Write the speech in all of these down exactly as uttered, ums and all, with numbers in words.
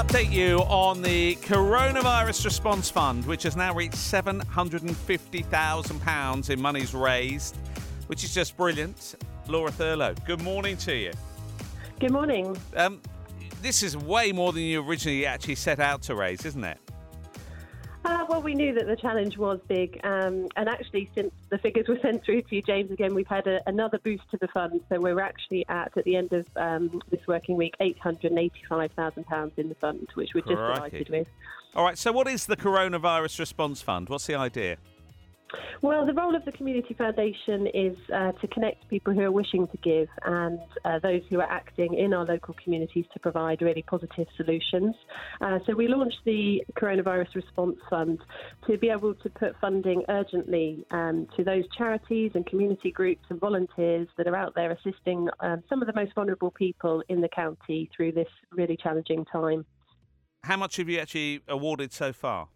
update you on the Coronavirus Response Fund, which has now reached seven hundred fifty thousand pounds in monies raised, which is just brilliant. Laura Thurlow, good morning to you. Good morning. Um, this is way more than you originally actually set out to raise, isn't it? Uh, well, we knew that the challenge was big, um, and actually, since the figures were sent through to you, James, again, we've had a, another boost to the fund. So we're actually at, at the end of um, this working week, eight hundred eighty-five thousand pounds in the fund, which we're just Crikey. delighted with. All right, so what is the Coronavirus Response Fund? What's the idea? Well, the role of the Community Foundation is uh, to connect people who are wishing to give and uh, those who are acting in our local communities to provide really positive solutions. Uh, so we launched the Coronavirus Response Fund to be able to put funding urgently um, to those charities and community groups and volunteers that are out there assisting um, some of the most vulnerable people in the county through this really challenging time. How much have you actually awarded so far?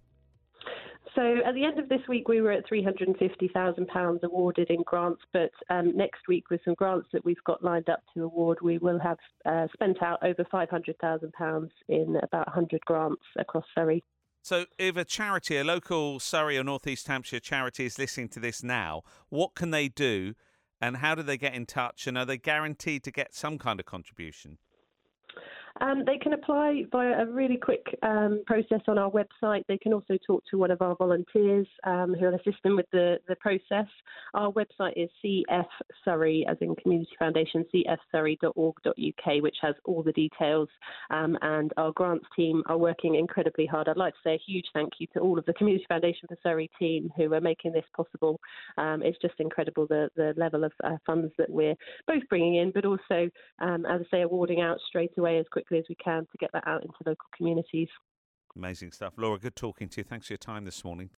So at the end of this week, we were at three hundred fifty thousand pounds awarded in grants, but um, next week, with some grants that we've got lined up to award, we will have uh, spent out over five hundred thousand pounds in about one hundred grants across Surrey. So if a charity, a local Surrey or North East Hampshire charity is listening to this now, what can they do and how do they get in touch, and are they guaranteed to get some kind of contribution? Um, they can apply via a really quick um, process on our website. They can also talk to one of our volunteers um, who will assist them with the, the process. Our website is C F Surrey, as in Community Foundation, c f surrey dot org dot u k, which has all the details. Um, and our grants team are working incredibly hard. I'd like to say a huge thank you to all of the Community Foundation for Surrey team who are making this possible. Um, it's just incredible the, the level of uh, funds that we're both bringing in, but also, um, as I say, awarding out straight away as quickly as we can to get that out into local communities. Amazing stuff. Laura, good talking to you. Thanks for your time this morning.